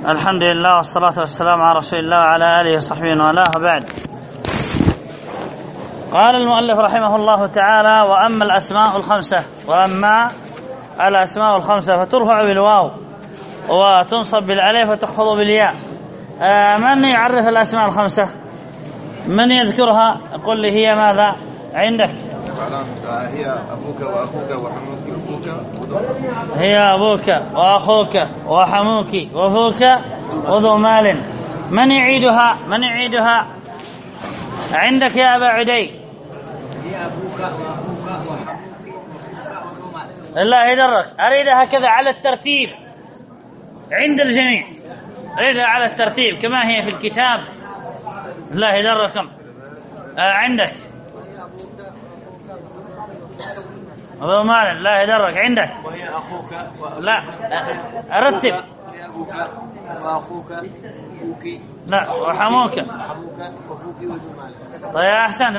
الحمد لله والصلاة والسلام على رسول الله وعلى آله وصحبه وله بعد. قال المؤلف رحمه الله تعالى: وأما الأسماء الخمسة فترفع بالواو وتنصب بالألف وتخفض بالياء. من يعرف الأسماء الخمسة؟ من يذكرها؟ قل لي هي ماذا عندك؟ هي أبوك وأخوك وحموك وفوك. هي أبوك وأخوك وحموك وفوك وذو مال. من يعيدها؟ عندك يا أبا عدي. هي أبوك وأخوك وحموك. الله يدرك، أريدها كذا على الترتيب عند الجميع، أريدها على الترتيب كما هي في الكتاب. الله يدركم. عندك أبو مال. لا يدرك. عندك وهي أخوك لا أرتب. هي أبوك وأخوك وفوك. لا وحموك وفوك وذو مال. طيب أحسنت.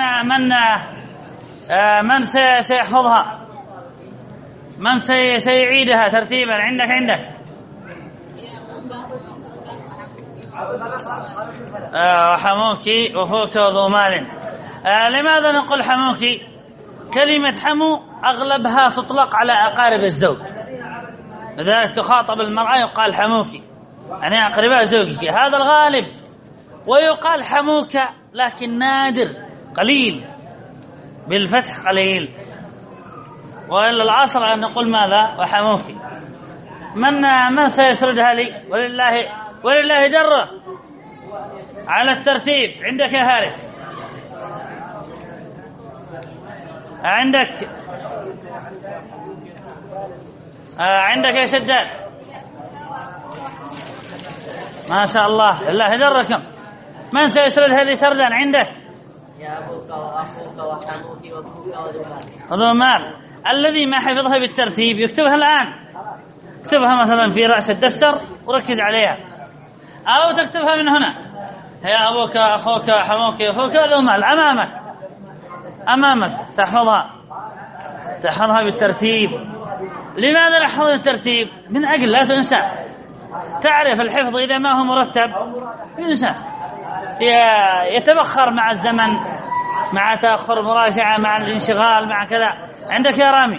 من سيحفظها؟ من سيعيدها ترتيبا؟ عندك وحموك وفوك وذو مال. لماذا نقول حموك؟ كلمة حمو أغلبها تطلق على أقارب الزوج، لذلك تخاطب المرأة يقال حموك، يعني أقرباء زوجك، هذا الغالب. ويقال حموك لكن نادر قليل، بالفتح قليل، وإلا الأصل أن نقول ماذا؟ وحموك. من سيسردها لي؟ ولله دره على الترتيب. عندك يا هارس؟ عندك يا شداد؟ ما شاء الله، الله يدركم. من سيسرد هذه سردا؟ عندك يا أبوك وأخوك وحموك وفوك وذو مال. الذي ما حفظها بالترتيب يكتبها الآن، اكتبها مثلا في رأس الدفتر وركز عليها، أو تكتبها من هنا: يا أبوك أخوك حموك وفوك وذو مال، أمامك تحفظها بالترتيب. لماذا نحفظ الترتيب؟ من أجل لا تنسى. تعرف الحفظ إذا ما هو مرتب ينسى، يتبخر مع الزمن، مع تأخر مراجعة، مع الانشغال، مع كذا. عندك يا رامي؟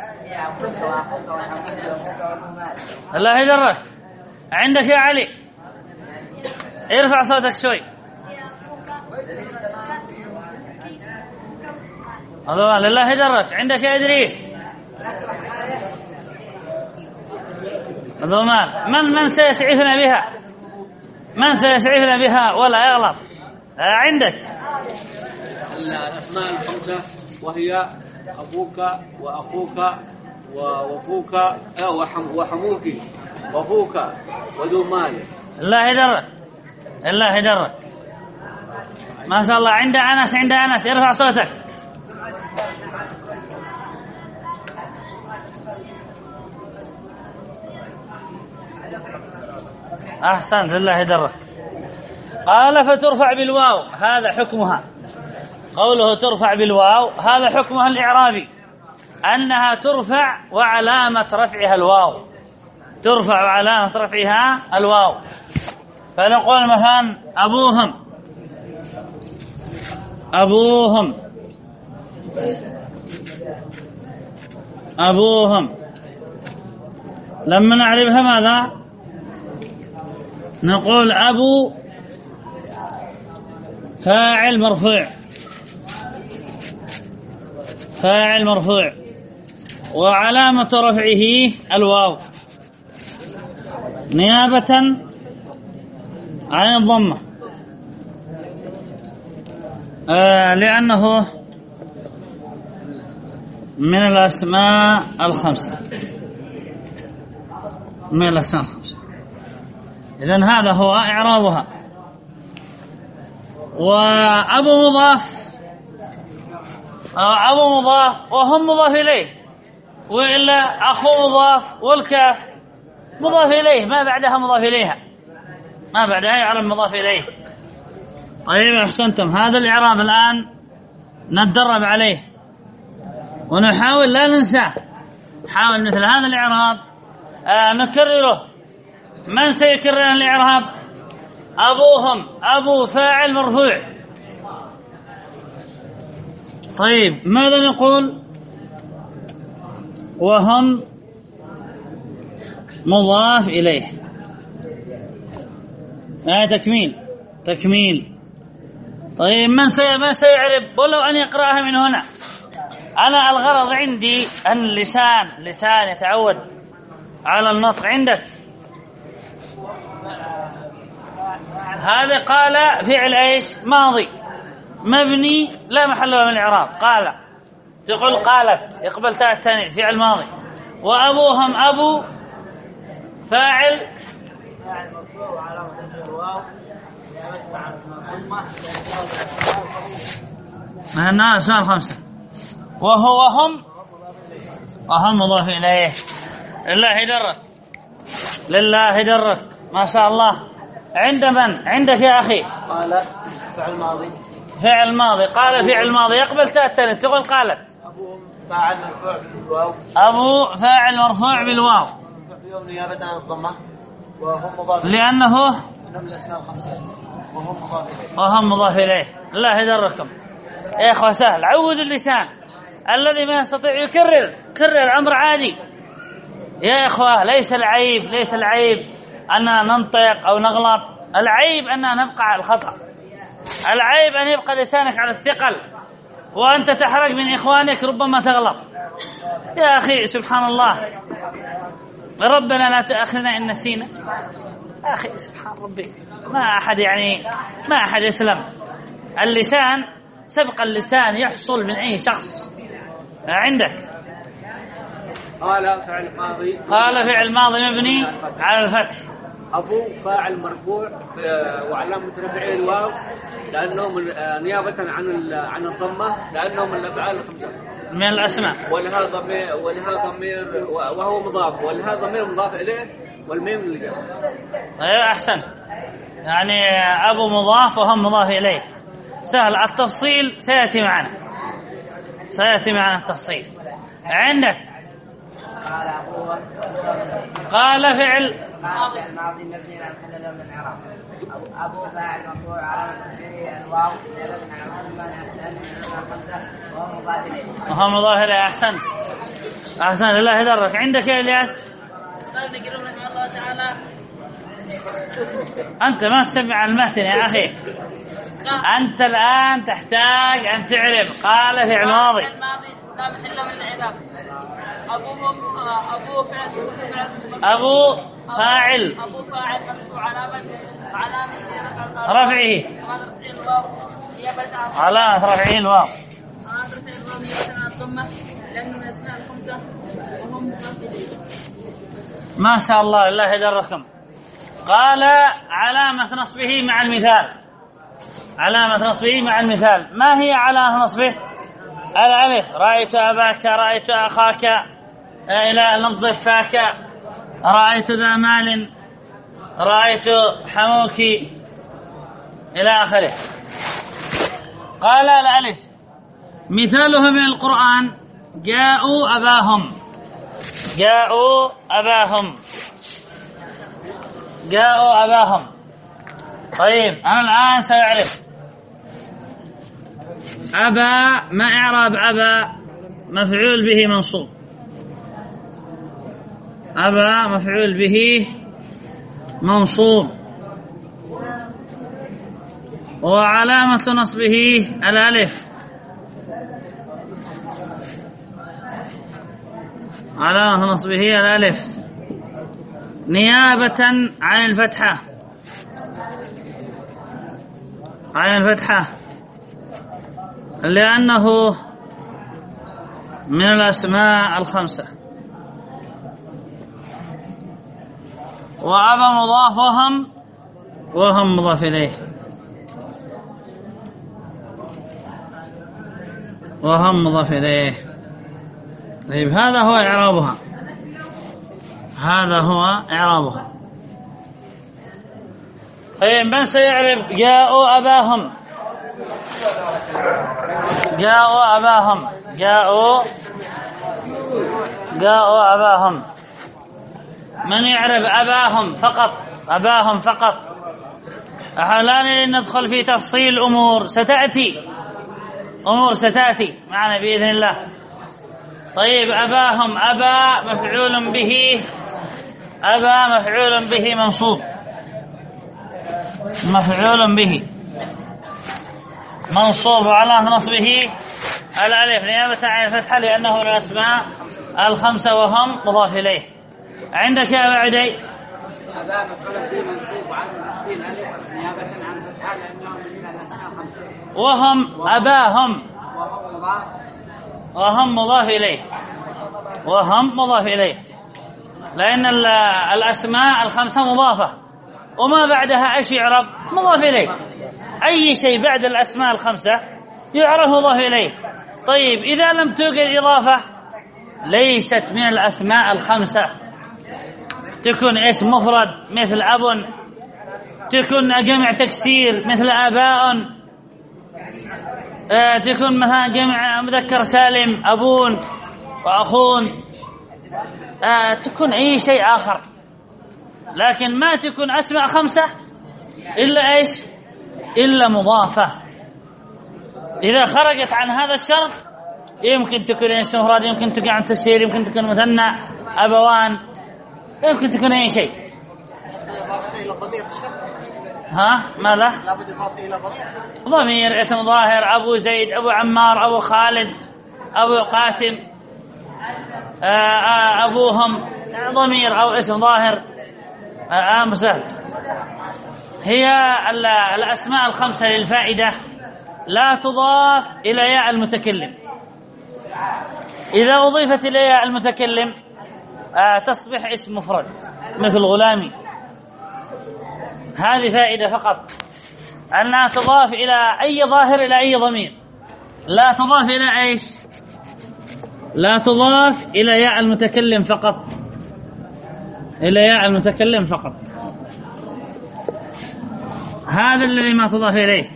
الله يدرك. عندك يا علي؟ ارفع صوتك شوي. لله يدرك. عندك يا إدريس؟ ذو مال. من سيسعفنا بها؟ ولا يغلط. عندك الأسماء الخمسة وهي أبوك وأخوك وفوك وحموك وفوك وذو مال. الله يدرك. ما شاء الله. عند أنس ارفع صوتك. أحسنت، الله يدرك. قال: فترفع بالواو، هذا حكمها. قوله ترفع بالواو هذا حكمها الإعرابي، أنها ترفع وعلامة رفعها الواو، ترفع وعلامة رفعها الواو. فنقول مثلا أبوهم. لما نعرفها ماذا نقول؟ أبو فاعل مرفوع وعلامة رفعه الواو نيابة عن الضمة، لأنه من الأسماء الخمسة. إذن هذا هو إعرابها. وأبو مضاف وهم مضاف إليه، وإلا أخو مضاف والكاف مضاف إليه، ما بعدها مضاف إليها، ما بعدها يعرب مضاف إليه. طيب أحسنتم. هذا الإعراب الآن نتدرب عليه ونحاول لا ننساه. حاول مثل هذا الإعراب نكرره من سيكرر الإعراب؟ أبوهم، أبو فاعل مرفوع. طيب ماذا نقول؟ وهم مضاف إليه. تكميل. طيب من سيعرب ولو أن يقرأها من هنا؟ أنا الغرض عندي أن اللسان يتعود على النطق. عندك هذا قال فعل ايش؟ ماضي مبني لا محل له من الإعراب. قال تقول قالت، يقبل تاء التانيث، فعل ماضي. وأبوهم، أبو فاعل هنا سؤال 5. وهم مضاف إليه. لله درك ما شاء الله. عند من؟ عندك يا أخي. قال فعل ماضي. قال فعل ماضي يقبل تاء التانيث، تقول قالت. أبوهم فاعل مرفوع بالواو. أبو فاعل مرفوع بالواو نيابة عن الضمة. وهم مضاف لأنه من الأسماء الخمسة. وهم مضاف إليه. الله يدركم يا إخوة. سهل. عودوا اللسان. الذي ما يستطيع يكرر الأمر عادي يا إخوة. ليس العيب أننا ننطق أو نغلط. العيب أننا نبقى على الخطأ. العيب أن يبقى لسانك على الثقل وأنت تحرج من إخوانك، ربما تغلط. يا أخي سبحان الله، ربنا لا تؤاخذنا إن نسينا. أخي سبحان ربي، ما أحد يسلم. اللسان، سبق اللسان يحصل من أي شخص. عندك قال فعل ماضي مبني على الفتح. أبو فاعل مرفوع وعلامة رفعه الواو لأنه نيابة عن الضمة، لأنه من الأفعال الخمسة من الأسماء. ولها ضمير وهو مضاف، ولها ضمير مضاف إليه والميم للجمع. أيوة أحسن. يعني أبو مضاف وهم مضاف إليه. سهل. التفصيل سيأتي معنا التفصيل. عندك قال فعل ماضي مبني على محل من الإعراب. أبو فاعل مرفوع على رفعه الواو نيابة عن وهم مضاف إليه. أحسنت. الله يدرك. عندك يا إلياس؟ قال نقول رحمه الله تعالى. أنت ما تسمع المتن يا أخي. أنت الآن تحتاج أن تعرف. قال فعل ماضي لا محل من الإعراب. أبو فاعل مرفوع علامة رفعه الواو. ما شاء الله. الله يدركم. قال علامة نصبه مع المثال. ما هي علامة نصبه؟ الألف. رأيت أباك، رأيت أخاك، إلى نظف فاك، رأيت ذا مال، رأيت حموك، إلى آخره. قال الألف مثاله من القرآن: جاءوا أباهم. طيب أنا الآن سأعرف أبا. ما إعراب أبا؟ مفعول به منصوب. أبا مفعول به منصوب، وعلامة نصبه الألف. نيابة عن الفتحة لأنه من الأسماء الخمسة. وأبا مضاف وهم مضاف إليه. طيب هذا هو إعرابها. طيب من سيعرف جاءوا أباهم؟ من يعرف أباهم فقط؟ أباهم فقط. لا ندخل في تفصيل أمور ستأتي معنا بإذن الله. طيب أباهم، أبا مفعول به، أبا مفعول به منصوب، مفعول به منصوب على نصبه الألف نيابة عن الفتحة لأنه من الأسماء الخمسة وهم مضاف إليه. عندك يا بعدي أبا مفعول به منصوب وعلى نصبه الألف نيابة عن الفتحة لأنه من الأسماء الخمسة وهم أباهم وهم مضاف إليه، وهم مضاف إليه لأن الأسماء الخمسة مضافة وما بعدها إيش يعرب؟ مضاف إليه. أي شيء بعد الأسماء الخمسة يعرف مضاف إليه. طيب إذا لم توجد إضافة ليست من الأسماء الخمسة، تكون اسم مفرد مثل أب، تكون جمع تكسير مثل آباء، تكون مثلا جمع مذكر سالم أبون وأخون، تكون أي شيء آخر، لكن ما تكون أسماء خمسة إلا إيش؟ إلا مضافة. إذا خرجت عن هذا الشرط يمكن تكون اسم مفرد، يمكن تكون جمع تكسير، يمكن تكون مثنى أبوان، يمكن تكون أي شيء. ها ماذا؟ لابد إضافة إلى ضمير. ضمير اسم ظاهر، أبو زيد، أبو عمار، أبو خالد، أبو قاسم، أبوهم، ضمير أو اسم ظاهر مسهل. هي الأسماء الخمسة للفائدة لا تضاف إلى ياء المتكلم. إذا أضيفت إلى ياء المتكلم تصبح اسم مفرد مثل غلامي. هذه فائدة فقط، أنها تضاف إلى أي ظاهر، إلى أي ضمير، لا تضاف إلى إيش؟ لا تضاف إلى ياء المتكلم فقط، إلى ياء المتكلم فقط. هذا الذي ما تضاف إليه.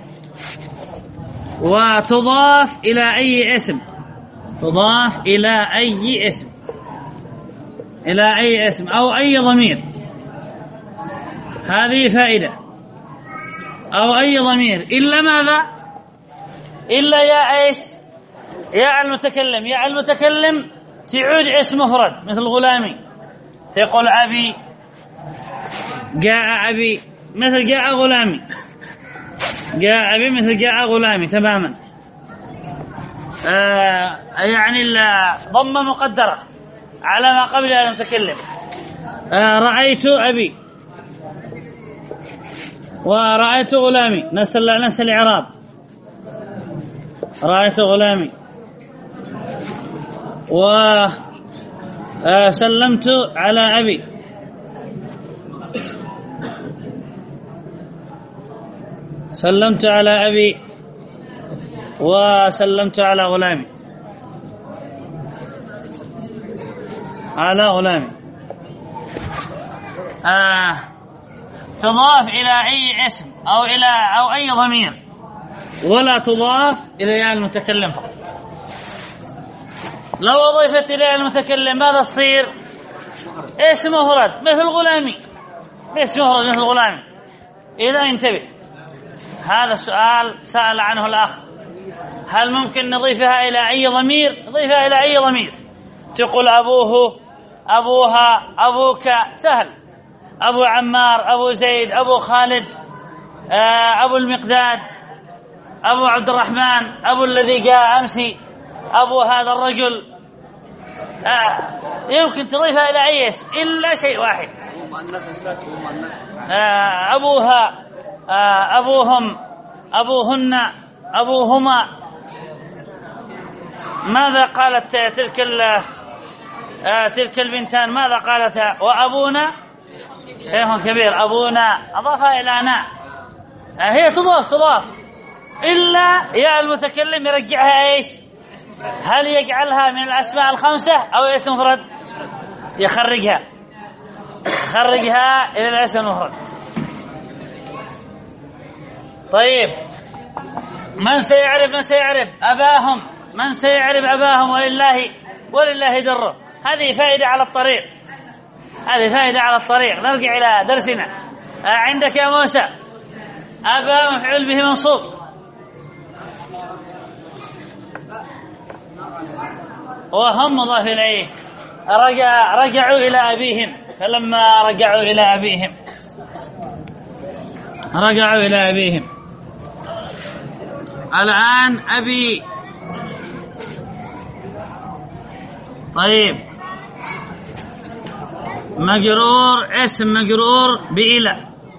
وتضاف إلى أي اسم، تضاف إلى أي اسم، إلى أي اسم أو أي ضمير. هذه فائدة. أو أي ضمير إلا ماذا؟ إلا يا إيش؟ يا المتكلم. يا المتكلم تعود اسم مفرد مثل غلامي، تقول أبي، جاء أبي مثل جاء غلامي، جاء أبي مثل جاء غلامي تماما. يعني الضمة مقدرة على ما قبل المتكلم. رأيت أبي ورأيت غلامي نفس الإعراب، رأيت غلامي. وسلمت على أبي، سلمت على أبي وسلمت على غلامي، على غلامي. تضاف إلى أي اسم أو أي ضمير، ولا تضاف إلى ياء المتكلم فقط. لو أضيفت إلى المتكلم ماذا تصير؟ اسم مفرد مثل غلامي، اسم مفرد مثل غلامي. إذا انتبه، هذا السؤال سأل عنه الأخ، هل ممكن نضيفها إلى أي ضمير؟ نضيفها إلى أي ضمير. تقول أبوه، أبوها، أبوك، سهل. أبو عمار، أبو زيد، أبو خالد، أبو المقداد، أبو عبد الرحمن، أبو الذي جاء أمسي، أبو هذا الرجل. يمكن تضيفها إلى أي اسم إلا شيء واحد، أبوها، أبوهم، أبوهن، أبوهما. ماذا قالت تلك البنتان؟ ماذا قالتا؟ وأبونا شيخ كبير، أبونا أضافها إلى أنا. هي تضاف إلا يا المتكلم يرجعها إيش؟ هل يجعلها من الأسماء الخمسة أو اسم مفرد؟ يخرجها إلى الاسم المفرد. طيب من سيعرف أباهم؟ من سيعرف أباهم؟ ولله دره. هذه فائدة على الطريق. هذه فائدة على الطريق. نرجع إلى درسنا. عندك يا موسى أبا مفعول به منصوب، وهم مضاف إليه. رجعوا إلى أبيهم، فلما رجعوا إلى أبيهم رجعوا إلى أبيهم. الآن أبي. طيب مجرور، اسم مجرور بإلى،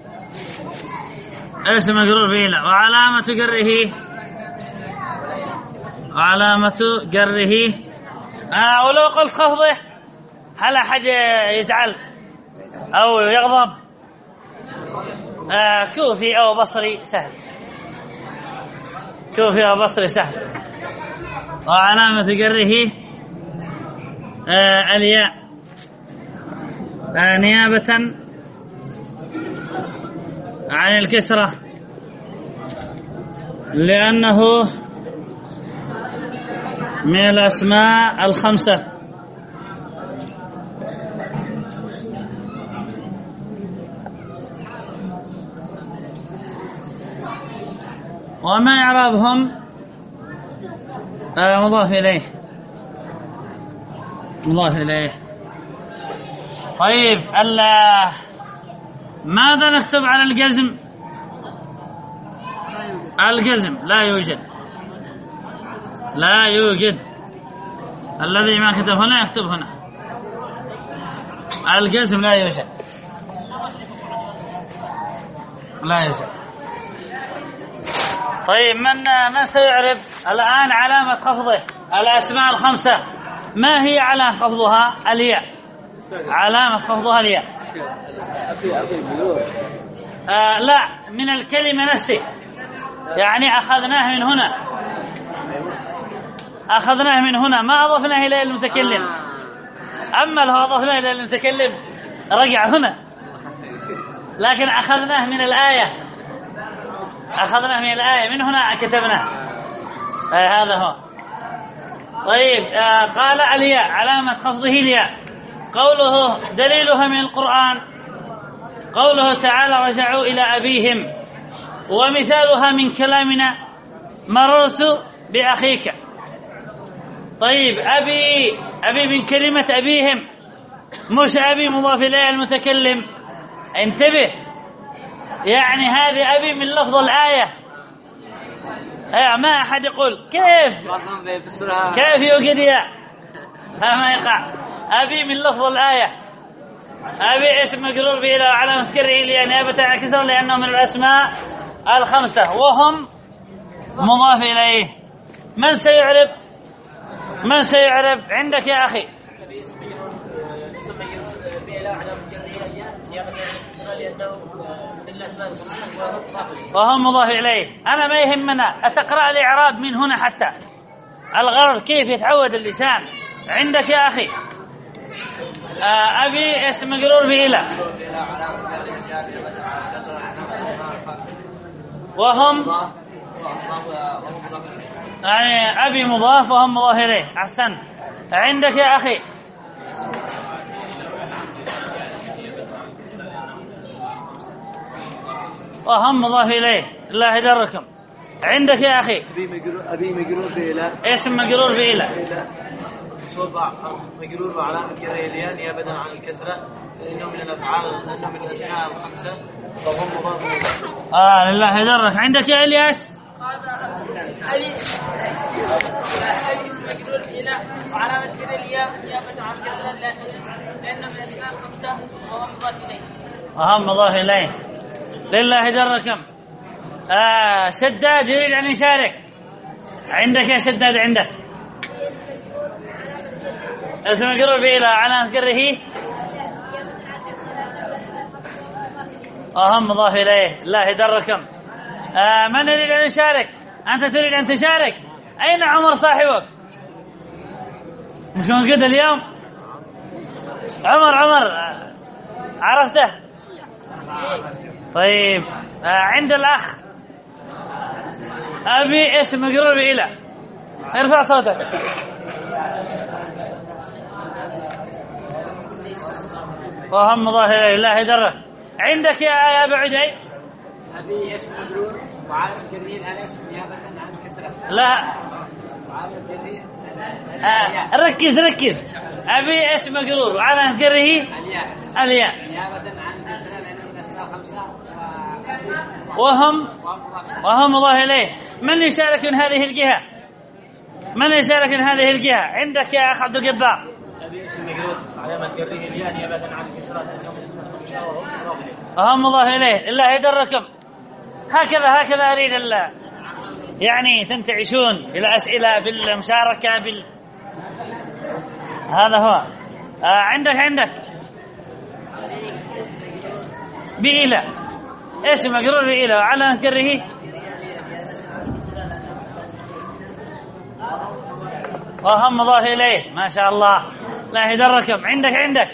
اسم مجرور بإلى، وعلامة جره ولو قلت خفضه هل أحد يزعل أو يغضب؟ كوفي أو بصري سهل، كوفي أو بصري سهل. وعلامة جره الياء نيابة عن الكسرة، لأنه من الأسماء الخمسة. وما إعرابهم؟ مضاف إليه، مضاف إليه. طيب ماذا نكتب على الجزم؟ الجزم لا يوجد، لا يوجد. الذي ما كتب هنا يكتب هنا. الجزم لا يوجد، لا يوجد. طيب من سيعرب الآن علامة خفضه؟ الأسماء الخمسة ما هي علامة خفضها؟ الياء، علامة خفضها الياء. لا، من الكلمة نفسه، يعني أخذناه من هنا، أخذناه من هنا، ما أضفناه إلى المتكلم. أما لو أضفناه إلى المتكلم رجع هنا، لكن أخذناه من الآية، أخذناه من الآية، من هنا كتبناه. هذا هو. طيب قال الياء علامة خفضه الياء. قوله دليلها من القرآن قوله تعالى رجعوا إلى أبيهم، ومثالها من كلامنا مررت بأخيك. طيب أبي من كلمة أبيهم، مش أبي مضاف إليه المتكلم. انتبه، يعني هذه أبي من لفظ الآية. ما أحد يقول كيف يوجد ياء، ما يقع. أبي من لفظ الآية. أبي اسم مجرور بإلى وعلامة جره الياء نيابة عن الكسر، لأنه من الأسماء الخمسة، وهم مضاف إليه. من سيعرب عندك يا أخي؟ وهم مضاف إليه. أنا ما يهمنا أتقرأ الإعراب من هنا، حتى الغرض كيف يتعود اللسان. عندك يا أخي أبي اسم مجرور بإلى، وهم يعني أبي مضاف وهم مضاف إليه. أحسن. عندك يا أخي وهم مضاف إليه، الله يدركم. عندك يا أخي أبي مجرور بإلى، اسم مجرور بإلى، صوبع مجرور وعلامة جره الياء نيابة عن الكسرة، لأنه من الأفعال، لأنه من الأسماء الخمسة، وهم مضاف إليه. لله يدرك. عندك يا إلياس أبي اسم مجرور بإلى وعلامة جره الياء نيابة عن الكسرة، لأنه من الأسماء الخمسة، وهم مضاف إليه. وهم مضاف إليه. لله يدركم. شداد يريد أن يشارك. عندك يا شداد؟ عندك اسم مجرور بإلى علامة جره وهم مضاف إليه. الله يدركم. من يريد أن يشارك؟ أنت تريد أن تشارك؟ أين عمر صاحبك؟ مش موجود اليوم؟ عمر عرفته؟ طيب عند الأخ أبي اسم مجرور بإلى، ارفع صوتك. وهم مضاف إليه لا يدرك. عندك يا أبا عدي؟ أبي اسم مجرور وعلامة جره الألف نيابة عن كسرة. لا وعلامة جره ركز. أبي اسم مجرور وعلامة جره الياء نيابة عن كسرة لأنه من الأسماء الخمسة. وهم مضاف إليه. من يشارك من هذه الجهة؟ من يشارك من هذه الجهة؟ عندك يا أخ عبد الجبار. أبي اسم مجرور علامة جره الياء نيابة عن كسرة لأنه من الأسماء الخمسة وهم مضاف إليه. وهم مضاف إليه. الله يدركم. هكذا أريد يعني تنتعشون بالأسئلة بالمشاركة هذا هو. عندك بإله اسم مجرور بإله وعلامة جره وهم مضاف إليه. ما شاء الله لا يدركم. عندك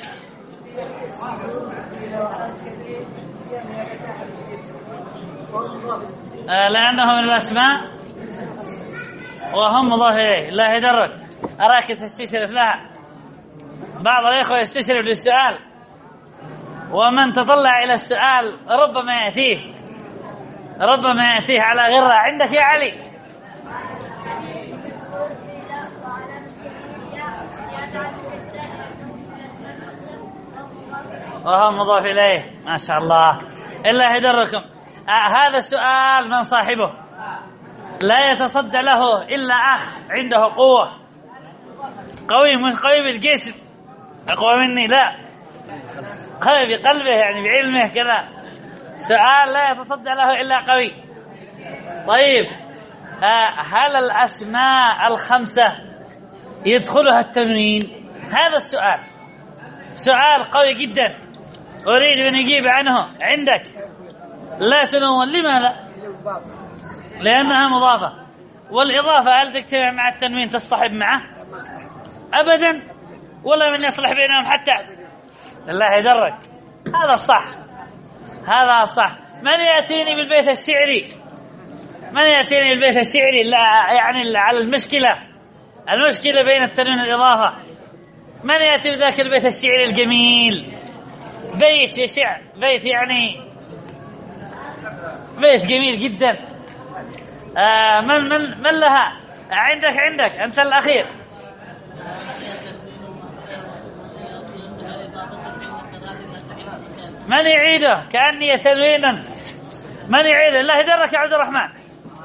لأنه من الأسماء وهم مضاف إليه لا يدرك. أراك تستشرف لها. بعض الإخوة يستشرف للسؤال ومن تطلع إلى السؤال ربما يأتيه على غرة. عندك يا علي؟ وهم مضاف إليه. ما شاء الله إلا يدركم. هذا السؤال من صاحبه لا يتصدى له إلا أخ عنده قوة قوي، مش قوي بالجسم أقوى مني، لا قوي بقلبه يعني بعلمه كذا. سؤال لا يتصدى له إلا قوي. طيب هل الأسماء الخمسة يدخلها التنوين؟ هذا السؤال سؤال قوي جدا أريد أن أجيب عنه. عندك لا تنون. لماذا؟ لأنها مضافة. والإضافة هل تجتمع مع التنوين تصطحب معه؟ أبدا، ولا من يصلح بينهم حتى. الله يدرك. هذا الصح. من يأتيني بالبيت الشعري؟ لا يعني على المشكلة بين التنوين والإضافة. من يأتي بذاك البيت الشعري الجميل؟ بيت يشع، بيت يعني بيت جميل جدا. من لها؟ عندك أنت الأخير. من يعيده؟ كأني تنوينا. من يعيده؟ الله يدرك يا عبد الرحمن.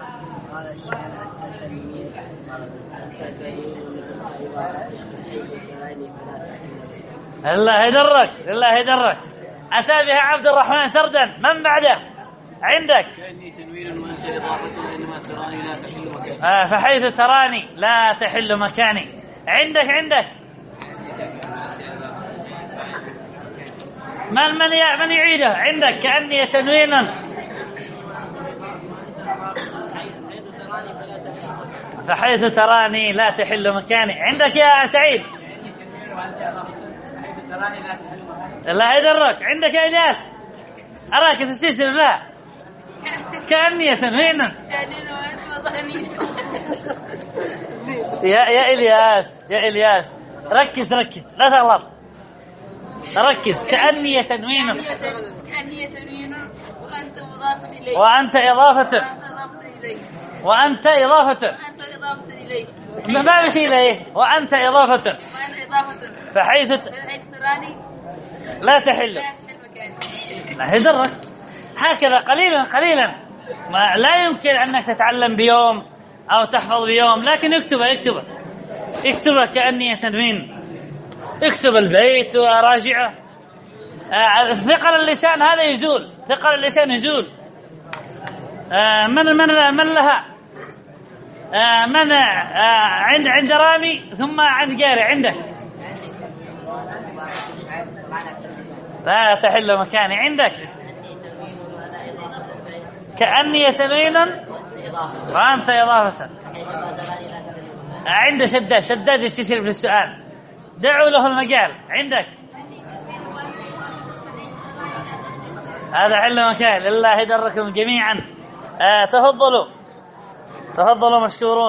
الله يدرك. أتى بها عبد الرحمن سردا. من بعده؟ عندك؟ كأني تنوين وأنت إضافة إنما تراني لا تحل مكاني. فحيث تراني لا تحل مكاني. عندك من يعيده؟ عندك كأني تنوينا. فحيث تراني لا تحل مكاني. عندك يا سعيد؟ الله يدرك. عندك يا إلياس؟ أراك تستشرف لا كأني تنوينا. يا إلياس ركز لا تغلط. ركز. كأني تنوينا وأنت مضاف إليه وأنت إضافة إليه ما مشي إليه وأنت إضافة فحيث تراني لا تحل. لا يدرك. هكذا قليلا ما لا يمكن أنك تتعلم بيوم أو تحفظ بيوم، لكن اكتبه كأني تنوين. اكتب البيت وراجعه. ثقل اللسان هذا يزول. من لها؟ من عند رامي ثم عند جاري. عندك لا تحل مكاني. عندك كأني تنوينا وأنت إضافة. عنده شداد يستشير في السؤال، دعوا له المجال. عندك هذا حل مكان. الله يدركم جميعا. تفضلوا مشكورون.